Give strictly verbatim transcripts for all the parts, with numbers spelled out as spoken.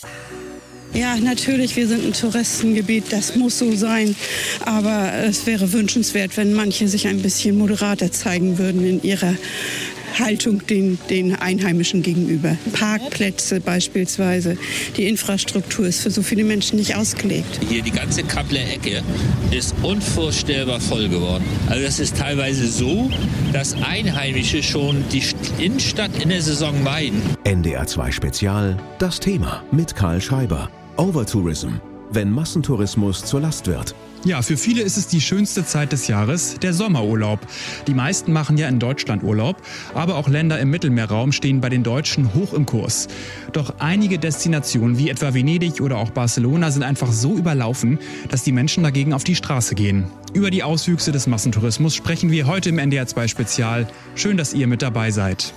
Ja, natürlich, wir sind ein Touristengebiet, das muss so sein. Aber es wäre wünschenswert, wenn manche sich ein bisschen moderater zeigen würden in ihrer Haltung den, den Einheimischen gegenüber. Parkplätze beispielsweise. Die Infrastruktur ist für so viele Menschen nicht ausgelegt. Hier die ganze Kappeler Ecke ist unvorstellbar voll geworden. Also das ist teilweise so, dass Einheimische schon die Innenstadt in der Saison meiden. N D R zwei Spezial, das Thema mit Karl Schreiber. Overtourism, wenn Massentourismus zur Last wird. Ja, für viele ist es die schönste Zeit des Jahres, der Sommerurlaub. Die meisten machen ja in Deutschland Urlaub, aber auch Länder im Mittelmeerraum stehen bei den Deutschen hoch im Kurs. Doch einige Destinationen wie etwa Venedig oder auch Barcelona sind einfach so überlaufen, dass die Menschen dagegen auf die Straße gehen. Über die Auswüchse des Massentourismus sprechen wir heute im N D R zwei Spezial. Schön, dass ihr mit dabei seid.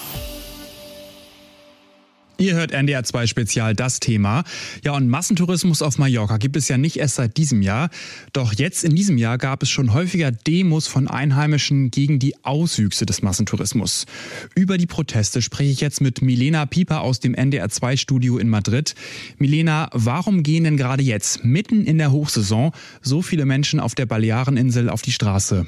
Ihr hört N D R zwei Spezial, das Thema. Ja, und Massentourismus auf Mallorca gibt es ja nicht erst seit diesem Jahr. Doch jetzt in diesem Jahr gab es schon häufiger Demos von Einheimischen gegen die Auswüchse des Massentourismus. Über die Proteste spreche ich jetzt mit Milena Pieper aus dem N D R zwei Studio in Madrid. Milena, warum gehen denn gerade jetzt, mitten in der Hochsaison, so viele Menschen auf der Baleareninsel auf die Straße?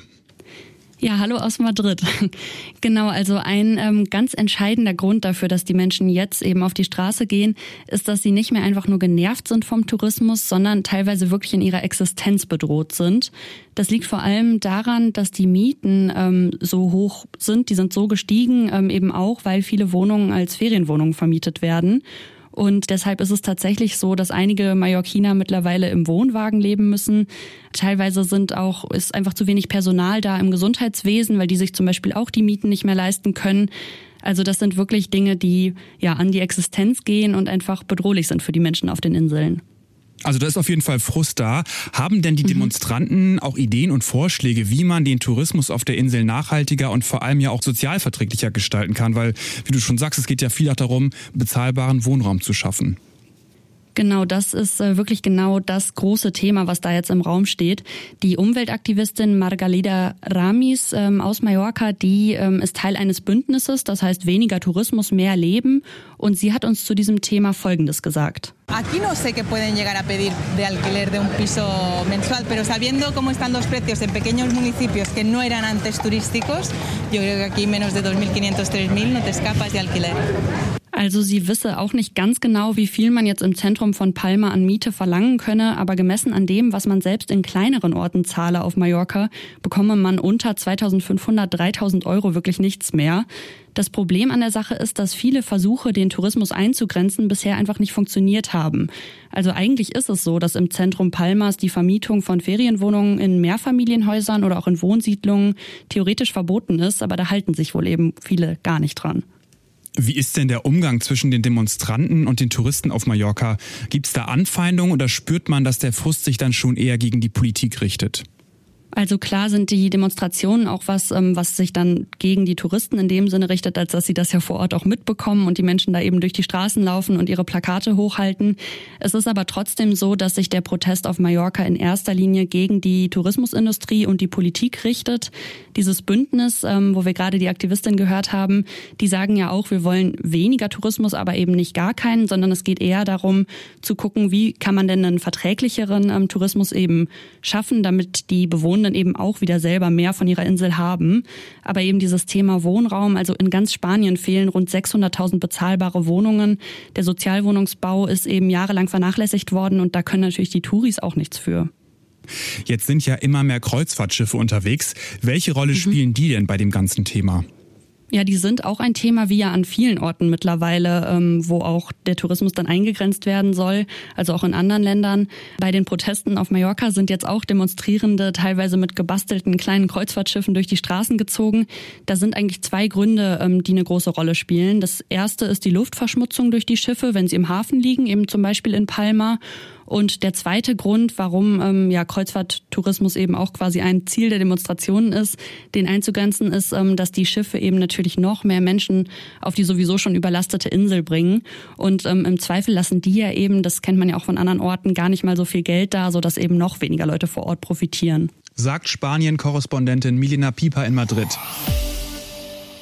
Ja, hallo aus Madrid. Genau, also ein ähm, ganz entscheidender Grund dafür, dass die Menschen jetzt eben auf die Straße gehen, ist, dass sie nicht mehr einfach nur genervt sind vom Tourismus, sondern teilweise wirklich in ihrer Existenz bedroht sind. Das liegt vor allem daran, dass die Mieten ähm, so hoch sind, die sind so gestiegen, ähm, eben auch, weil viele Wohnungen als Ferienwohnungen vermietet werden. Und deshalb ist es tatsächlich so, dass einige Mallorquiner mittlerweile im Wohnwagen leben müssen. Teilweise sind auch, ist einfach zu wenig Personal da im Gesundheitswesen, weil die sich zum Beispiel auch die Mieten nicht mehr leisten können. Also das sind wirklich Dinge, die ja an die Existenz gehen und einfach bedrohlich sind für die Menschen auf den Inseln. Also da ist auf jeden Fall Frust da. Haben denn die Demonstranten auch Ideen und Vorschläge, wie man den Tourismus auf der Insel nachhaltiger und vor allem ja auch sozialverträglicher gestalten kann? Weil, wie du schon sagst, es geht ja viel auch darum, bezahlbaren Wohnraum zu schaffen. Genau, das ist wirklich genau das große Thema, was da jetzt im Raum steht. Die Umweltaktivistin Margalida Ramis ähm, aus Mallorca, die ähm, ist Teil eines Bündnisses, das heißt weniger Tourismus, mehr Leben. Und sie hat uns zu diesem Thema Folgendes gesagt. Aquí no sé qué pueden llegar a pedir de alquiler de un piso mensual, pero sabiendo cómo están los precios en pequeños municipios que no eran antes turísticos, yo creo que aquí menos de dos mil quinientos, tres mil no te escapas de alquiler. Also sie wisse auch nicht ganz genau, wie viel man jetzt im Zentrum von Palma an Miete verlangen könne, aber gemessen an dem, was man selbst in kleineren Orten zahle auf Mallorca, bekomme man unter zweitausendfünfhundert, dreitausend Euro wirklich nichts mehr. Das Problem an der Sache ist, dass viele Versuche, den Tourismus einzugrenzen, bisher einfach nicht funktioniert haben. Also eigentlich ist es so, dass im Zentrum Palmas die Vermietung von Ferienwohnungen in Mehrfamilienhäusern oder auch in Wohnsiedlungen theoretisch verboten ist, aber da halten sich wohl eben viele gar nicht dran. Wie ist denn der Umgang zwischen den Demonstranten und den Touristen auf Mallorca? Gibt es da Anfeindungen oder spürt man, dass der Frust sich dann schon eher gegen die Politik richtet? Also klar sind die Demonstrationen auch was, was sich dann gegen die Touristen in dem Sinne richtet, als dass sie das ja vor Ort auch mitbekommen und die Menschen da eben durch die Straßen laufen und ihre Plakate hochhalten. Es ist aber trotzdem so, dass sich der Protest auf Mallorca in erster Linie gegen die Tourismusindustrie und die Politik richtet. Dieses Bündnis, wo wir gerade die Aktivistin gehört haben, die sagen ja auch, wir wollen weniger Tourismus, aber eben nicht gar keinen, sondern es geht eher darum zu gucken, wie kann man denn einen verträglicheren Tourismus eben schaffen, damit die Bewohner eben auch wieder selber mehr von ihrer Insel haben. Aber eben dieses Thema Wohnraum, also in ganz Spanien fehlen rund sechshunderttausend bezahlbare Wohnungen. Der Sozialwohnungsbau ist eben jahrelang vernachlässigt worden und da können natürlich die Touris auch nichts für. Jetzt sind ja immer mehr Kreuzfahrtschiffe unterwegs. Welche Rolle mhm. spielen die denn bei dem ganzen Thema? Ja, die sind auch ein Thema, wie ja an vielen Orten mittlerweile, ähm, wo auch der Tourismus dann eingegrenzt werden soll, also auch in anderen Ländern. Bei den Protesten auf Mallorca sind jetzt auch Demonstrierende teilweise mit gebastelten kleinen Kreuzfahrtschiffen durch die Straßen gezogen. Da sind eigentlich zwei Gründe, ähm, die eine große Rolle spielen. Das erste ist die Luftverschmutzung durch die Schiffe, wenn sie im Hafen liegen, eben zum Beispiel in Palma. Und der zweite Grund, warum ähm, ja Kreuzfahrttourismus eben auch quasi ein Ziel der Demonstrationen ist, den einzugrenzen, ist, ähm, dass die Schiffe eben natürlich noch mehr Menschen auf die sowieso schon überlastete Insel bringen. Und ähm, im Zweifel lassen die ja eben, das kennt man ja auch von anderen Orten, gar nicht mal so viel Geld da, sodass eben noch weniger Leute vor Ort profitieren. Sagt Spanien-Korrespondentin Milena Pieper in Madrid.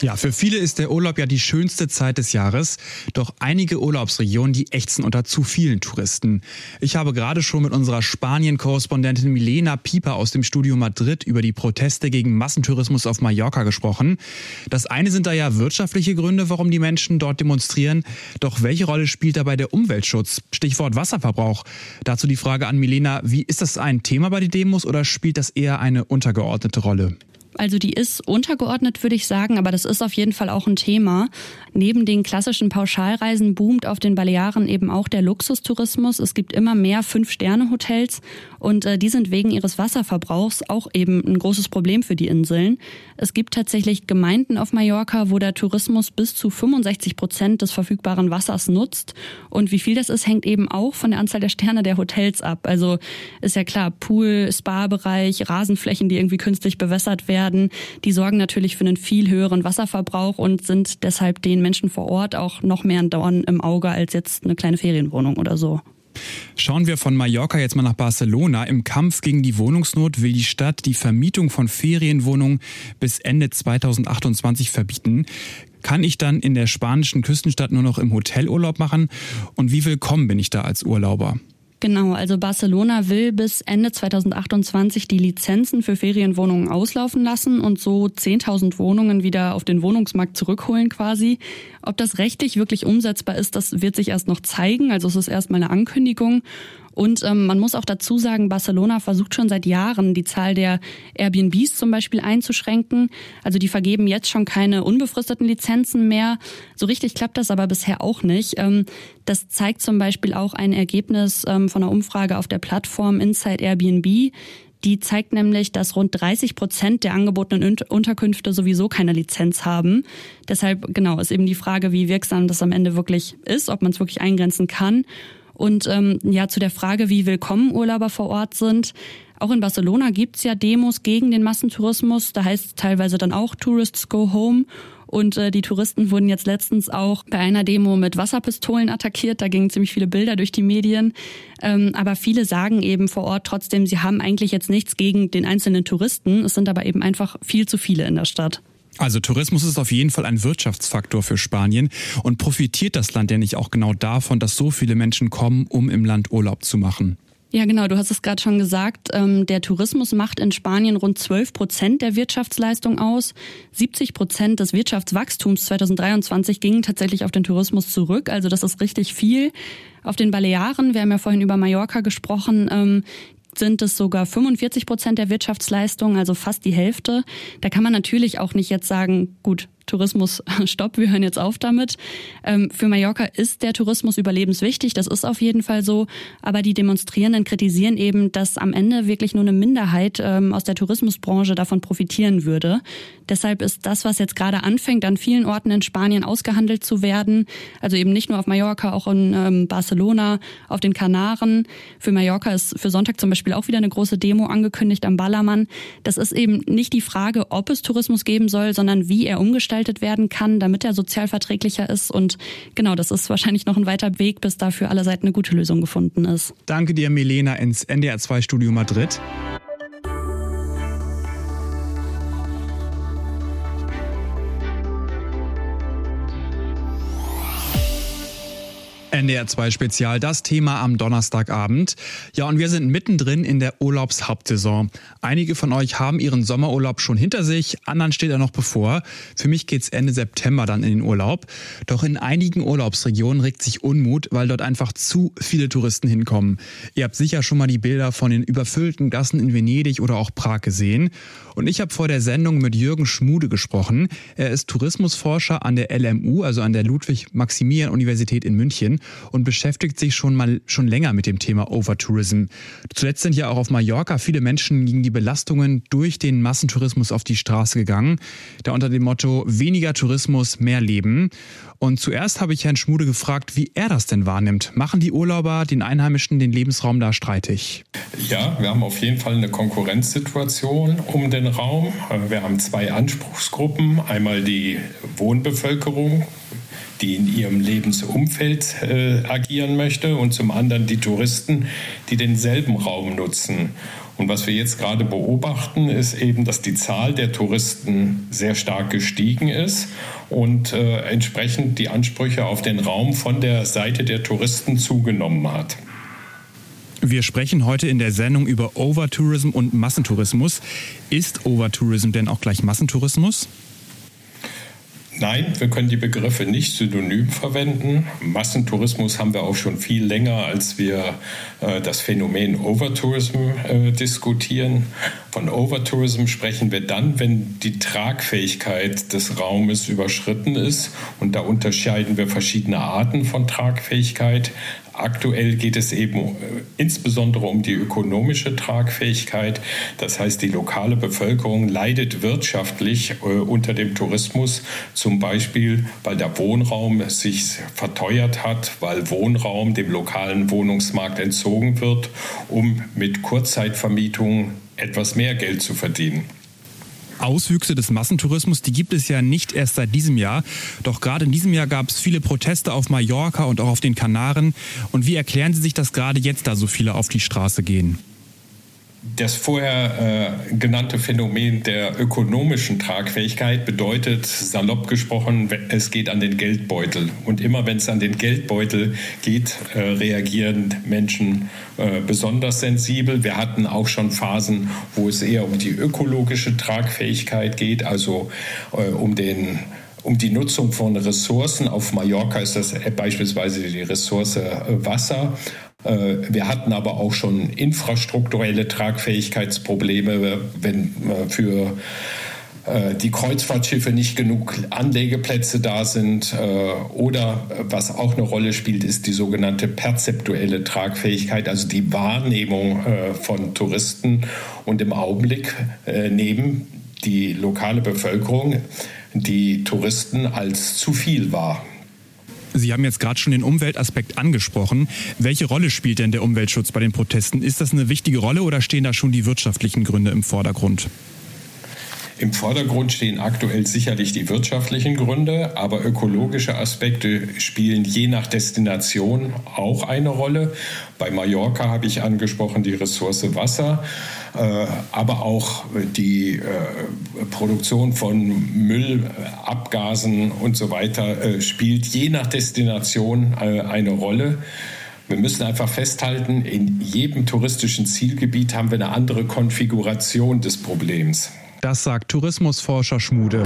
Ja, für viele ist der Urlaub ja die schönste Zeit des Jahres. Doch einige Urlaubsregionen, die ächzen unter zu vielen Touristen. Ich habe gerade schon mit unserer Spanien-Korrespondentin Milena Pieper aus dem Studio Madrid über die Proteste gegen Massentourismus auf Mallorca gesprochen. Das eine sind da ja wirtschaftliche Gründe, warum die Menschen dort demonstrieren. Doch welche Rolle spielt dabei der Umweltschutz? Stichwort Wasserverbrauch. Dazu die Frage an Milena, wie ist das ein Thema bei den Demos oder spielt das eher eine untergeordnete Rolle? Also die ist untergeordnet, würde ich sagen, aber das ist auf jeden Fall auch ein Thema. Neben den klassischen Pauschalreisen boomt auf den Balearen eben auch der Luxustourismus. Es gibt immer mehr Fünf-Sterne-Hotels und äh, die sind wegen ihres Wasserverbrauchs auch eben ein großes Problem für die Inseln. Es gibt tatsächlich Gemeinden auf Mallorca, wo der Tourismus bis zu fünfundsechzig Prozent des verfügbaren Wassers nutzt. Und wie viel das ist, hängt eben auch von der Anzahl der Sterne der Hotels ab. Also ist ja klar, Pool, Spa-Bereich, Rasenflächen, die irgendwie künstlich bewässert werden, die sorgen natürlich für einen viel höheren Wasserverbrauch und sind deshalb den Menschen vor Ort auch noch mehr ein Dorn im Auge als jetzt eine kleine Ferienwohnung oder so. Schauen wir von Mallorca jetzt mal nach Barcelona. Im Kampf gegen die Wohnungsnot will die Stadt die Vermietung von Ferienwohnungen bis Ende zweitausendachtundzwanzig verbieten. Kann ich dann in der spanischen Küstenstadt nur noch im Hotel Urlaub machen? Und wie willkommen bin ich da als Urlauber? Genau, also Barcelona will bis Ende zweitausendachtundzwanzig die Lizenzen für Ferienwohnungen auslaufen lassen und so zehntausend Wohnungen wieder auf den Wohnungsmarkt zurückholen quasi. Ob das rechtlich wirklich umsetzbar ist, das wird sich erst noch zeigen. Also es ist erstmal eine Ankündigung. Und ähm, man muss auch dazu sagen, Barcelona versucht schon seit Jahren, die Zahl der Airbnbs zum Beispiel einzuschränken. Also die vergeben jetzt schon keine unbefristeten Lizenzen mehr. So richtig klappt das aber bisher auch nicht. Ähm, das zeigt zum Beispiel auch ein Ergebnis ähm, von einer Umfrage auf der Plattform Inside Airbnb. Die zeigt nämlich, dass rund dreißig Prozent der angebotenen Unterkünfte sowieso keine Lizenz haben. Deshalb genau ist eben die Frage, wie wirksam das am Ende wirklich ist, ob man es wirklich eingrenzen kann. Und ähm, ja, zu der Frage, wie willkommen Urlauber vor Ort sind. Auch in Barcelona gibt's ja Demos gegen den Massentourismus. Da heißt es teilweise dann auch Tourists go home. Und äh, die Touristen wurden jetzt letztens auch bei einer Demo mit Wasserpistolen attackiert. Da gingen ziemlich viele Bilder durch die Medien. Ähm, aber viele sagen eben vor Ort trotzdem, sie haben eigentlich jetzt nichts gegen den einzelnen Touristen. Es sind aber eben einfach viel zu viele in der Stadt. Also Tourismus ist auf jeden Fall ein Wirtschaftsfaktor für Spanien. Und profitiert das Land ja nicht auch genau davon, dass so viele Menschen kommen, um im Land Urlaub zu machen? Ja, genau, du hast es gerade schon gesagt. Ähm, der Tourismus macht in Spanien rund zwölf Prozent der Wirtschaftsleistung aus. siebzig Prozent des Wirtschaftswachstums zweitausenddreiundzwanzig gingen tatsächlich auf den Tourismus zurück. Also das ist richtig viel. Auf den Balearen, wir haben ja vorhin über Mallorca gesprochen, ähm, sind es sogar fünfundvierzig Prozent der Wirtschaftsleistung, also fast die Hälfte. Da kann man natürlich auch nicht jetzt sagen, gut, Tourismus, stopp, wir hören jetzt auf damit. Ähm, für Mallorca ist der Tourismus überlebenswichtig, das ist auf jeden Fall so. Aber die Demonstrierenden kritisieren eben, dass am Ende wirklich nur eine Minderheit ähm, aus der Tourismusbranche davon profitieren würde. Deshalb ist das, was jetzt gerade anfängt, an vielen Orten in Spanien ausgehandelt zu werden, also eben nicht nur auf Mallorca, auch in ähm, Barcelona, auf den Kanaren. Für Mallorca ist für Sonntag zum Beispiel auch wieder eine große Demo angekündigt am Ballermann. Das ist eben nicht die Frage, ob es Tourismus geben soll, sondern wie er umgestaltet werden kann, damit er sozialverträglicher ist. Und genau, das ist wahrscheinlich noch ein weiter Weg, bis da für alle Seiten eine gute Lösung gefunden ist. Danke dir, Milena, ins N D R zwei Studio Madrid. N D R zwei Spezial, das Thema am Donnerstagabend. Ja, und wir sind mittendrin in der Urlaubshauptsaison. Einige von euch haben ihren Sommerurlaub schon hinter sich, anderen steht er noch bevor. Für mich geht's Ende September dann in den Urlaub. Doch in einigen Urlaubsregionen regt sich Unmut, weil dort einfach zu viele Touristen hinkommen. Ihr habt sicher schon mal die Bilder von den überfüllten Gassen in Venedig oder auch Prag gesehen. Und ich habe vor der Sendung mit Jürgen Schmude gesprochen. Er ist Tourismusforscher an der L M U, also an der Ludwig-Maximilian-Universität in München, und beschäftigt sich schon mal schon länger mit dem Thema Overtourism. Zuletzt sind ja auch auf Mallorca viele Menschen gegen die Belastungen durch den Massentourismus auf die Straße gegangen, da unter dem Motto weniger Tourismus, mehr Leben. Und zuerst habe ich Herrn Schmude gefragt, wie er das denn wahrnimmt. Machen die Urlauber den Einheimischen den Lebensraum da streitig? Ja, wir haben auf jeden Fall eine Konkurrenzsituation um den Raum. Wir haben zwei Anspruchsgruppen. Einmal die Wohnbevölkerung, die in ihrem Lebensumfeld äh, agieren möchte, und zum anderen die Touristen, die denselben Raum nutzen. Und was wir jetzt gerade beobachten, ist eben, dass die Zahl der Touristen sehr stark gestiegen ist und äh, entsprechend die Ansprüche auf den Raum von der Seite der Touristen zugenommen hat. Wir sprechen heute in der Sendung über Overtourism und Massentourismus. Ist Overtourism denn auch gleich Massentourismus? Nein, wir können die Begriffe nicht synonym verwenden. Massentourismus haben wir auch schon viel länger, als wir äh, das Phänomen Overtourism äh, diskutieren. Von Overtourism sprechen wir dann, wenn die Tragfähigkeit des Raumes überschritten ist. Und da unterscheiden wir verschiedene Arten von Tragfähigkeit. Aktuell geht es eben äh, insbesondere um die ökonomische Tragfähigkeit. Das heißt, die lokale Bevölkerung leidet wirtschaftlich äh, unter dem Tourismus, zum Beispiel, weil der Wohnraum sich verteuert hat, weil Wohnraum dem lokalen Wohnungsmarkt entzogen wird, um mit Kurzzeitvermietungen etwas mehr Geld zu verdienen. Auswüchse des Massentourismus, die gibt es ja nicht erst seit diesem Jahr. Doch gerade in diesem Jahr gab es viele Proteste auf Mallorca und auch auf den Kanaren. Und wie erklären Sie sich, dass gerade jetzt da so viele auf die Straße gehen? Das vorher äh, genannte Phänomen der ökonomischen Tragfähigkeit bedeutet, salopp gesprochen, es geht an den Geldbeutel. Und immer wenn es an den Geldbeutel geht, äh, reagieren Menschen äh, besonders sensibel. Wir hatten auch schon Phasen, wo es eher um die ökologische Tragfähigkeit geht, also äh, um den Um die Nutzung von Ressourcen. Auf Mallorca ist das beispielsweise die Ressource Wasser. Wir hatten aber auch schon infrastrukturelle Tragfähigkeitsprobleme, wenn für die Kreuzfahrtschiffe nicht genug Anlegeplätze da sind. Oder was auch eine Rolle spielt, ist die sogenannte perzeptuelle Tragfähigkeit, also die Wahrnehmung von Touristen. Und im Augenblick nehmen die lokale Bevölkerung die Touristen als zu viel wahr. Sie haben jetzt gerade schon den Umweltaspekt angesprochen. Welche Rolle spielt denn der Umweltschutz bei den Protesten? Ist das eine wichtige Rolle oder stehen da schon die wirtschaftlichen Gründe im Vordergrund? Im Vordergrund stehen aktuell sicherlich die wirtschaftlichen Gründe, aber ökologische Aspekte spielen je nach Destination auch eine Rolle. Bei Mallorca habe ich angesprochen die Ressource Wasser, äh, aber auch die äh, Produktion von Müll, Abgasen und so weiter äh, spielt je nach Destination äh, eine Rolle. Wir müssen einfach festhalten, in jedem touristischen Zielgebiet haben wir eine andere Konfiguration des Problems. Das sagt Tourismusforscher Schmude.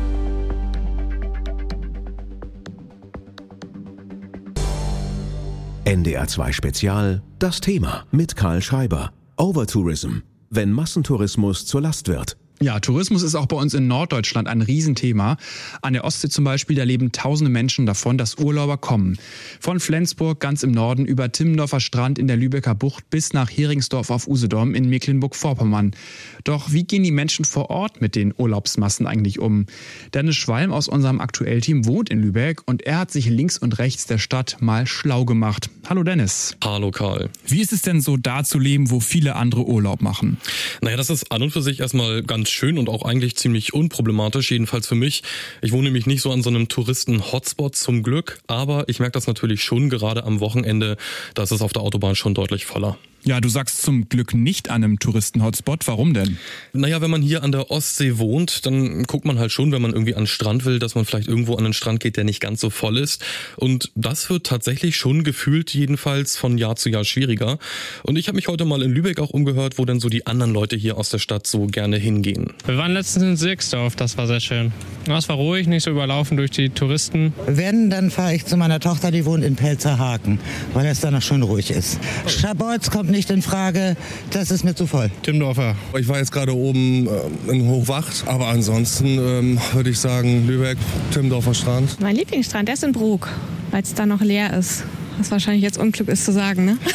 N D R zwei Spezial, das Thema mit Karl Schreiber. Overtourism, wenn Massentourismus zur Last wird. Ja, Tourismus ist auch bei uns in Norddeutschland ein Riesenthema. An der Ostsee zum Beispiel, da leben tausende Menschen davon, dass Urlauber kommen. Von Flensburg ganz im Norden über Timmendorfer Strand in der Lübecker Bucht bis nach Heringsdorf auf Usedom in Mecklenburg-Vorpommern. Doch wie gehen die Menschen vor Ort mit den Urlaubsmassen eigentlich um? Dennis Schwalm aus unserem Aktuell-Team wohnt in Lübeck und er hat sich links und rechts der Stadt mal schlau gemacht. Hallo Dennis. Hallo Karl. Wie ist es denn so, da zu leben, wo viele andere Urlaub machen? Naja, das ist an und für sich erstmal ganz schön und auch eigentlich ziemlich unproblematisch, jedenfalls für mich. Ich wohne nämlich nicht so an so einem Touristen-Hotspot zum Glück, aber ich merke das natürlich schon gerade am Wochenende, da ist es auf der Autobahn schon deutlich voller. Ja, du sagst zum Glück nicht an einem Touristen-Hotspot. Warum denn? Naja, wenn man hier an der Ostsee wohnt, dann guckt man halt schon, wenn man irgendwie an den Strand will, dass man vielleicht irgendwo an den Strand geht, der nicht ganz so voll ist. Und das wird tatsächlich schon gefühlt jedenfalls von Jahr zu Jahr schwieriger. Und ich habe mich heute mal in Lübeck auch umgehört, wo denn so die anderen Leute hier aus der Stadt so gerne hingehen. Wir waren letztens in Sirksdorf, das war sehr schön. Es war ruhig, nicht so überlaufen durch die Touristen. Wenn, dann fahre ich zu meiner Tochter, die wohnt in Pelzerhaken, weil es da noch schön ruhig ist. Schabolz kommt nicht in Frage, das ist mir zu voll. Timmendorfer. Ich war jetzt gerade oben äh, in Hochwacht, aber ansonsten ähm, würde ich sagen Lübeck, Timmendorfer Strand. Mein Lieblingsstrand, der ist in Brok, weil es da noch leer ist. Was wahrscheinlich jetzt Unglück ist zu sagen, ne?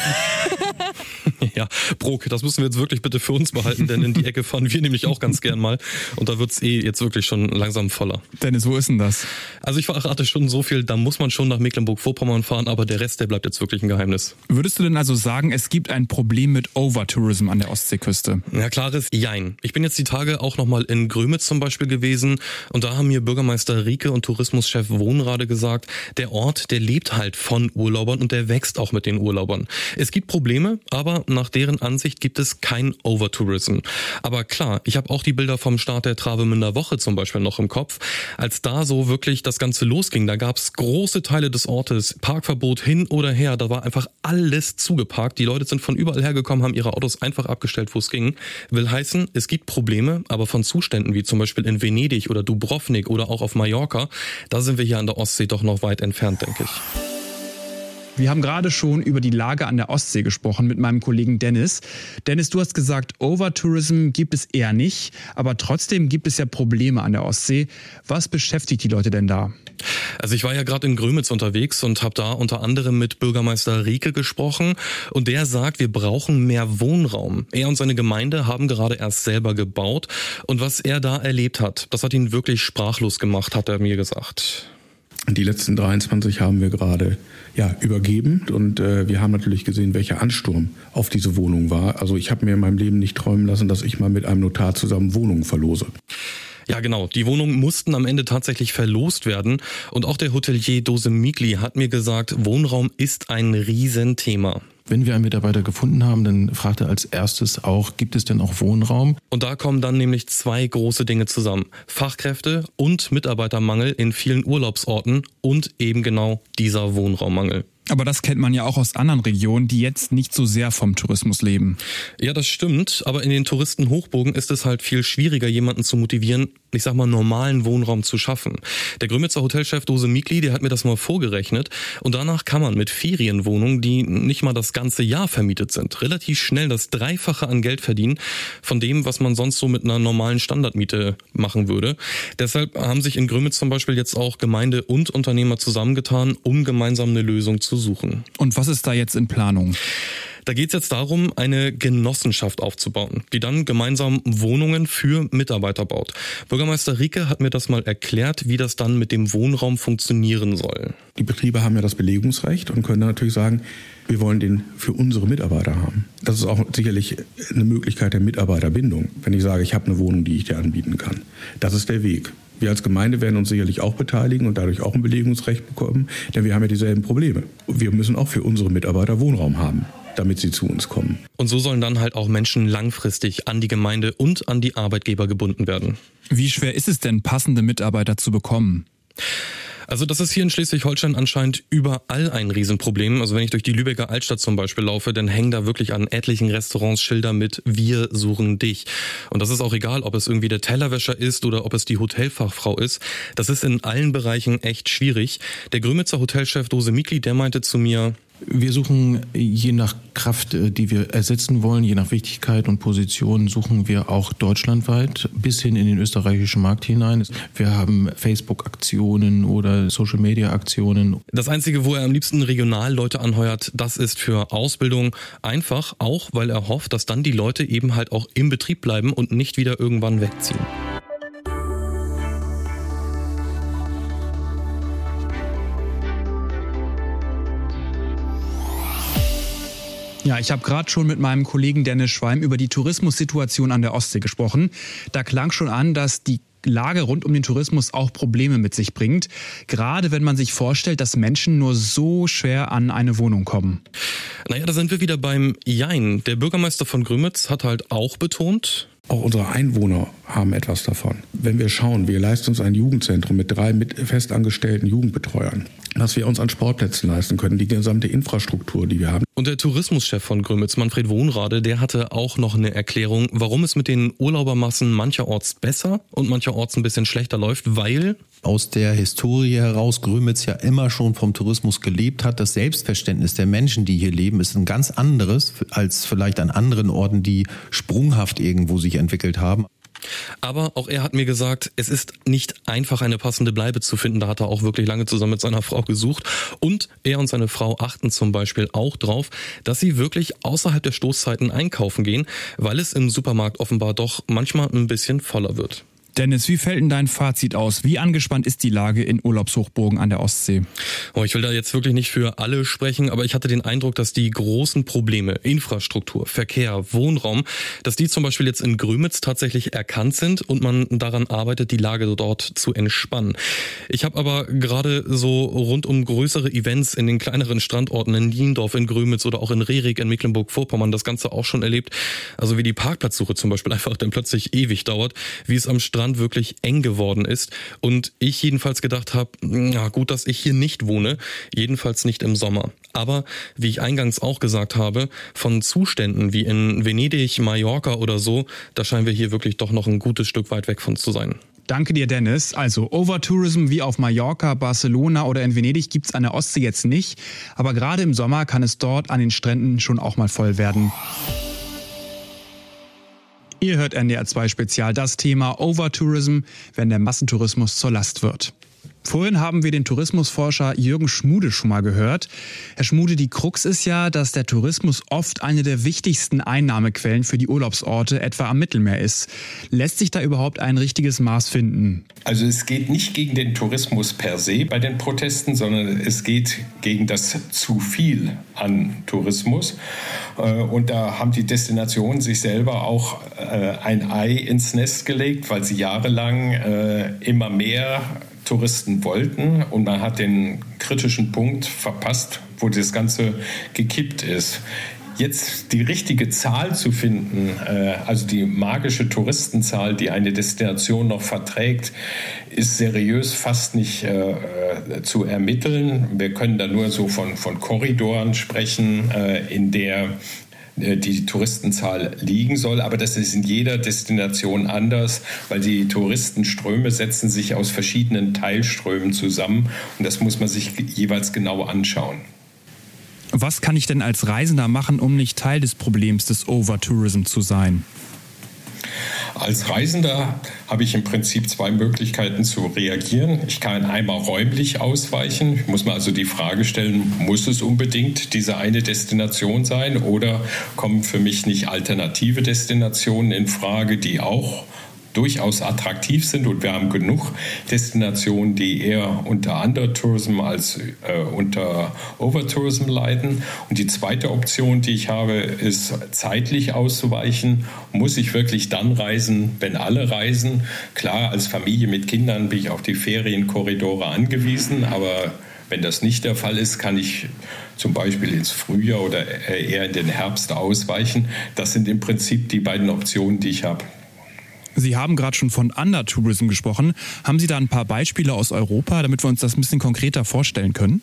Ja, Brok, das müssen wir jetzt wirklich bitte für uns behalten, denn in die Ecke fahren wir nämlich auch ganz gern mal. Und da wird's eh jetzt wirklich schon langsam voller. Dennis, wo ist denn das? Also ich verrate schon so viel, da muss man schon nach Mecklenburg-Vorpommern fahren, aber der Rest, der bleibt jetzt wirklich ein Geheimnis. Würdest du denn also sagen, es gibt ein Problem mit Overtourism an der Ostseeküste? Ja, klares Jein. Ich bin jetzt die Tage auch nochmal in Grömitz zum Beispiel gewesen und da haben mir Bürgermeister Rieke und Tourismuschef Wohnrade gesagt, der Ort, der lebt halt von Urlaubern und der wächst auch mit den Urlaubern. Es gibt Probleme, aber nach deren Ansicht gibt es kein Overtourism. Aber klar, ich habe auch die Bilder vom Start der Travemünder Woche zum Beispiel noch im Kopf. Als da so wirklich das Ganze losging, da gab es große Teile des Ortes, Parkverbot hin oder her, da war einfach alles zugeparkt. Die Leute sind von überall hergekommen, haben ihre Autos einfach abgestellt, wo es ging. Will heißen, es gibt Probleme, aber von Zuständen wie zum Beispiel in Venedig oder Dubrovnik oder auch auf Mallorca, da sind wir hier an der Ostsee doch noch weit entfernt, denke ich. Wir haben gerade schon über die Lage an der Ostsee gesprochen mit meinem Kollegen Dennis. Dennis, du hast gesagt, Overtourism gibt es eher nicht, aber trotzdem gibt es ja Probleme an der Ostsee. Was beschäftigt die Leute denn da? Also ich war ja gerade in Grömitz unterwegs und habe da unter anderem mit Bürgermeister Rieke gesprochen und der sagt, wir brauchen mehr Wohnraum. Er und seine Gemeinde haben gerade erst selber gebaut und was er da erlebt hat, das hat ihn wirklich sprachlos gemacht, hat er mir gesagt. Die letzten dreiundzwanzig haben wir gerade ja, übergeben und äh, wir haben natürlich gesehen, welcher Ansturm auf diese Wohnung war. Also ich habe mir in meinem Leben nicht träumen lassen, dass ich mal mit einem Notar zusammen Wohnungen verlose. Ja genau, die Wohnungen mussten am Ende tatsächlich verlost werden und auch der Hotelier Dose Mikli hat mir gesagt, Wohnraum ist ein Riesenthema. Wenn wir einen Mitarbeiter gefunden haben, dann fragt er als erstes auch, gibt es denn auch Wohnraum? Und da kommen dann nämlich zwei große Dinge zusammen. Fachkräfte und Mitarbeitermangel in vielen Urlaubsorten und eben genau dieser Wohnraummangel. Aber das kennt man ja auch aus anderen Regionen, die jetzt nicht so sehr vom Tourismus leben. Ja, das stimmt. Aber in den Touristenhochburgen ist es halt viel schwieriger, jemanden zu motivieren, ich sag mal, normalen Wohnraum zu schaffen. Der Grömitzer Hotelchef Dose Mikli, der hat mir das mal vorgerechnet. Und danach kann man mit Ferienwohnungen, die nicht mal das ganze Jahr vermietet sind, relativ schnell das Dreifache an Geld verdienen von dem, was man sonst so mit einer normalen Standardmiete machen würde. Deshalb haben sich in Grömitz zum Beispiel jetzt auch Gemeinde und Unternehmer zusammengetan, um gemeinsam eine Lösung zu suchen. Und was ist da jetzt in Planung? Da geht es jetzt darum, eine Genossenschaft aufzubauen, die dann gemeinsam Wohnungen für Mitarbeiter baut. Bürgermeister Rieke hat mir das mal erklärt, wie das dann mit dem Wohnraum funktionieren soll. Die Betriebe haben ja das Belegungsrecht und können dann natürlich sagen, wir wollen den für unsere Mitarbeiter haben. Das ist auch sicherlich eine Möglichkeit der Mitarbeiterbindung, wenn ich sage, ich habe eine Wohnung, die ich dir anbieten kann. Das ist der Weg. Wir als Gemeinde werden uns sicherlich auch beteiligen und dadurch auch ein Belegungsrecht bekommen, denn wir haben ja dieselben Probleme. Wir müssen auch für unsere Mitarbeiter Wohnraum haben, damit sie zu uns kommen. Und so sollen dann halt auch Menschen langfristig an die Gemeinde und an die Arbeitgeber gebunden werden. Wie schwer ist es denn, passende Mitarbeiter zu bekommen? Also das ist hier in Schleswig-Holstein anscheinend überall ein Riesenproblem. Also wenn ich durch die Lübecker Altstadt zum Beispiel laufe, dann hängen da wirklich an etlichen Restaurants Schilder mit "Wir suchen dich". Und das ist auch egal, ob es irgendwie der Tellerwäscher ist oder ob es die Hotelfachfrau ist. Das ist in allen Bereichen echt schwierig. Der Grömitzer Hotelchef Dose Mikli, der meinte zu mir, wir suchen je nach Kraft, die wir ersetzen wollen, je nach Wichtigkeit und Position, suchen wir auch deutschlandweit bis hin in den österreichischen Markt hinein. Wir haben Facebook-Aktionen oder Social-Media-Aktionen. Das Einzige, wo er am liebsten regional Leute anheuert, das ist für Ausbildung einfach, auch weil er hofft, dass dann die Leute eben halt auch im Betrieb bleiben und nicht wieder irgendwann wegziehen. Ja, ich habe gerade schon mit meinem Kollegen Dennis Schweim über die Tourismussituation an der Ostsee gesprochen. Da klang schon an, dass die Lage rund um den Tourismus auch Probleme mit sich bringt. Gerade wenn man sich vorstellt, dass Menschen nur so schwer an eine Wohnung kommen. Naja, da sind wir wieder beim Jein. Der Bürgermeister von Grömitz hat halt auch betont, auch unsere Einwohner haben etwas davon. Wenn wir schauen, wir leisten uns ein Jugendzentrum mit drei mit festangestellten Jugendbetreuern, was wir uns an Sportplätzen leisten können, die gesamte Infrastruktur, die wir haben. Und der Tourismuschef von Grömitz, Manfred Wohnrade, der hatte auch noch eine Erklärung, warum es mit den Urlaubermassen mancherorts besser und mancherorts ein bisschen schlechter läuft, weil aus der Historie heraus Grömitz ja immer schon vom Tourismus gelebt hat. Das Selbstverständnis der Menschen, die hier leben, ist ein ganz anderes als vielleicht an anderen Orten, die sprunghaft irgendwo sich entwickelt haben. Aber auch er hat mir gesagt, es ist nicht einfach, eine passende Bleibe zu finden. Da hat er auch wirklich lange zusammen mit seiner Frau gesucht. Und er und seine Frau achten zum Beispiel auch drauf, dass sie wirklich außerhalb der Stoßzeiten einkaufen gehen, weil es im Supermarkt offenbar doch manchmal ein bisschen voller wird. Dennis, wie fällt denn dein Fazit aus? Wie angespannt ist die Lage in Urlaubshochburgen an der Ostsee? Oh, ich will da jetzt wirklich nicht für alle sprechen, aber ich hatte den Eindruck, dass die großen Probleme, Infrastruktur, Verkehr, Wohnraum, dass die zum Beispiel jetzt in Grömitz tatsächlich erkannt sind und man daran arbeitet, die Lage dort zu entspannen. Ich habe aber gerade so rund um größere Events in den kleineren Standorten in Niendorf, in Grömitz oder auch in Rerik in Mecklenburg-Vorpommern das Ganze auch schon erlebt. Also wie die Parkplatzsuche zum Beispiel einfach dann plötzlich ewig dauert, wie es am Strand wirklich eng geworden ist und ich jedenfalls gedacht habe, na gut, dass ich hier nicht wohne, jedenfalls nicht im Sommer. Aber wie ich eingangs auch gesagt habe, von Zuständen wie in Venedig, Mallorca oder so, da scheinen wir hier wirklich doch noch ein gutes Stück weit weg von zu sein. Danke dir, Dennis. Also Overtourism wie auf Mallorca, Barcelona oder in Venedig gibt's an der Ostsee jetzt nicht, aber gerade im Sommer kann es dort an den Stränden schon auch mal voll werden. Ihr hört N D R zwei Spezial, das Thema Overtourism, wenn der Massentourismus zur Last wird. Vorhin haben wir den Tourismusforscher Jürgen Schmude schon mal gehört. Herr Schmude, die Krux ist ja, dass der Tourismus oft eine der wichtigsten Einnahmequellen für die Urlaubsorte, etwa am Mittelmeer ist. Lässt sich da überhaupt ein richtiges Maß finden? Also es geht nicht gegen den Tourismus per se bei den Protesten, sondern es geht gegen das zu viel an Tourismus. Und da haben die Destinationen sich selber auch ein Ei ins Nest gelegt, weil sie jahrelang immer mehr Touristen wollten und man hat den kritischen Punkt verpasst, wo das Ganze gekippt ist. Jetzt die richtige Zahl zu finden, also die magische Touristenzahl, die eine Destination noch verträgt, ist seriös fast nicht äh, zu ermitteln. Wir können da nur so von, von Korridoren sprechen, äh, in der die Touristenzahl liegen soll. Aber das ist in jeder Destination anders, weil die Touristenströme setzen sich aus verschiedenen Teilströmen zusammen und das muss man sich jeweils genau anschauen. Was kann ich denn als Reisender machen, um nicht Teil des Problems des Overtourism zu sein? Als Reisender habe ich im Prinzip zwei Möglichkeiten zu reagieren. Ich kann einmal räumlich ausweichen. Ich muss mir also die Frage stellen, muss es unbedingt diese eine Destination sein oder kommen für mich nicht alternative Destinationen in Frage, die auch durchaus attraktiv sind und wir haben genug Destinationen, die eher unter Undertourism als äh, unter Overtourism leiden. Und die zweite Option, die ich habe, ist zeitlich auszuweichen. Muss ich wirklich dann reisen, wenn alle reisen? Klar, als Familie mit Kindern bin ich auf die Ferienkorridore angewiesen, aber wenn das nicht der Fall ist, kann ich zum Beispiel ins Frühjahr oder eher in den Herbst ausweichen. Das sind im Prinzip die beiden Optionen, die ich habe. Sie haben gerade schon von Undertourism gesprochen. Haben Sie da ein paar Beispiele aus Europa, damit wir uns das ein bisschen konkreter vorstellen können?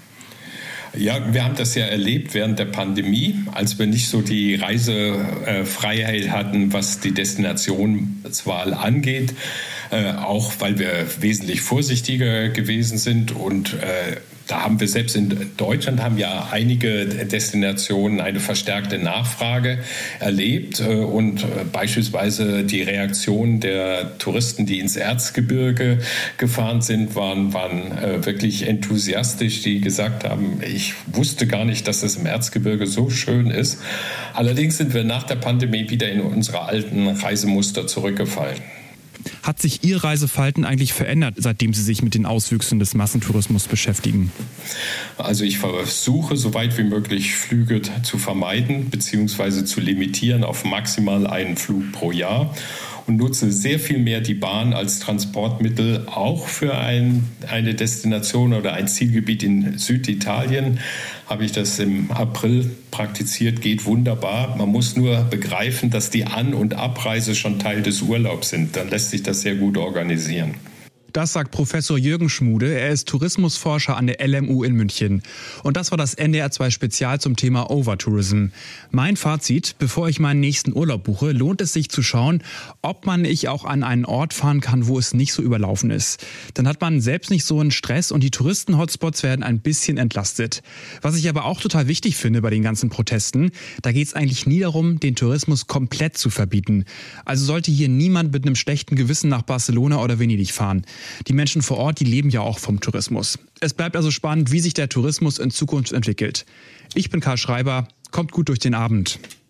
Ja, wir haben das ja erlebt während der Pandemie, als wir nicht so die Reisefreiheit hatten, was die Destinationswahl angeht. Äh, auch weil wir wesentlich vorsichtiger gewesen sind und äh, da haben wir selbst in Deutschland haben ja einige Destinationen eine verstärkte Nachfrage erlebt äh, und äh, beispielsweise die Reaktion der Touristen, die ins Erzgebirge gefahren sind, waren, waren äh, wirklich enthusiastisch, die gesagt haben, ich wusste gar nicht, dass es im Erzgebirge so schön ist. Allerdings sind wir nach der Pandemie wieder in unsere alten Reisemuster zurückgefallen. Hat sich Ihr Reiseverhalten eigentlich verändert, seitdem Sie sich mit den Auswüchsen des Massentourismus beschäftigen? Also ich versuche, so weit wie möglich Flüge zu vermeiden bzw. zu limitieren auf maximal einen Flug pro Jahr und nutze sehr viel mehr die Bahn als Transportmittel, auch für ein, eine Destination oder ein Zielgebiet in Süditalien. Habe ich das im April praktiziert, geht wunderbar. Man muss nur begreifen, dass die An- und Abreise schon Teil des Urlaubs sind. Dann lässt sich das sehr gut organisieren. Das sagt Professor Jürgen Schmude. Er ist Tourismusforscher an der L M U in München. Und das war das N D R zwei Spezial zum Thema Overtourism. Mein Fazit: Bevor ich meinen nächsten Urlaub buche, lohnt es sich zu schauen, ob man nicht auch an einen Ort fahren kann, wo es nicht so überlaufen ist. Dann hat man selbst nicht so einen Stress und die Touristen-Hotspots werden ein bisschen entlastet. Was ich aber auch total wichtig finde bei den ganzen Protesten, da geht es eigentlich nie darum, den Tourismus komplett zu verbieten. Also sollte hier niemand mit einem schlechten Gewissen nach Barcelona oder Venedig fahren. Die Menschen vor Ort, die leben ja auch vom Tourismus. Es bleibt also spannend, wie sich der Tourismus in Zukunft entwickelt. Ich bin Karl Schreiber. Kommt gut durch den Abend.